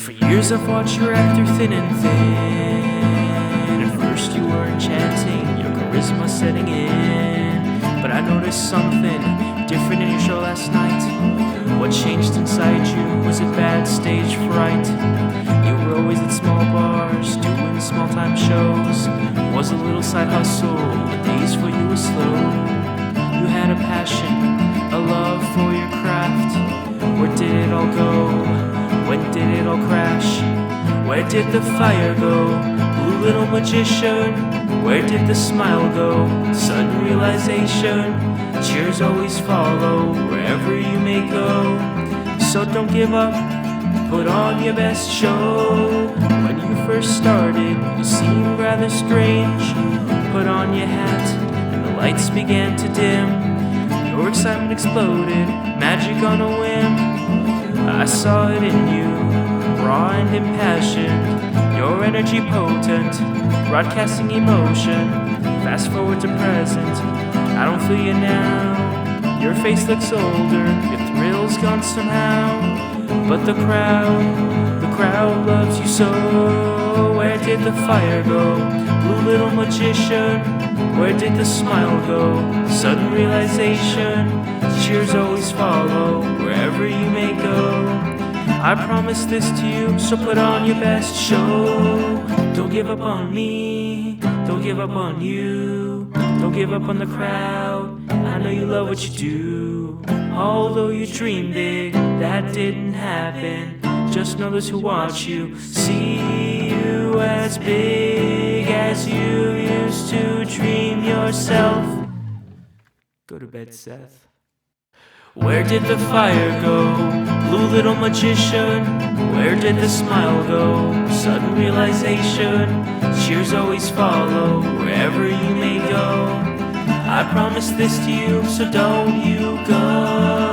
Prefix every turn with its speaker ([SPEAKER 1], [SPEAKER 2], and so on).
[SPEAKER 1] For years I've watched your act through thin and thin. At first you were enchanting, your charisma setting in. But I noticed something different in your show last night. What changed inside you? Was it bad stage fright? You were always at small bars, doing small time shows. Was a little side hustle, the days for you were slow. You had a passion, a love for your craft. Where did it all go? When did it all crash? Where did the fire go? Blue little magician. Where did the smile go? Sudden realization. Cheers always follow wherever you may go. So don't give up, put on your best show. When you first started, you seemed rather strange. Put on your hat and the lights began to dim. Your excitement exploded, magic on a whim. I saw it in you, raw and impassioned. Your energy potent, broadcasting emotion. Fast forward to present, I don't feel you now. Your face looks older, your thrill's gone somehow. But the crowd loves you so. Where did the fire go? Blue little magician. Where did the smile go? Sudden realization. Cheers always follow wherever you may go. I promise this to you, so put on your best show. Don't give up on me, don't give up on you. Don't give up on the crowd, I know you love what you do. Although you dream big, that didn't happen. Just know those who watch you see you as big as you used to dream yourself. Go to bed, Seth. Where did the fire go? Blue little magician. Where did the smile go? Sudden realization. Cheers always follow wherever you may go. I promise this to you, so don't you go.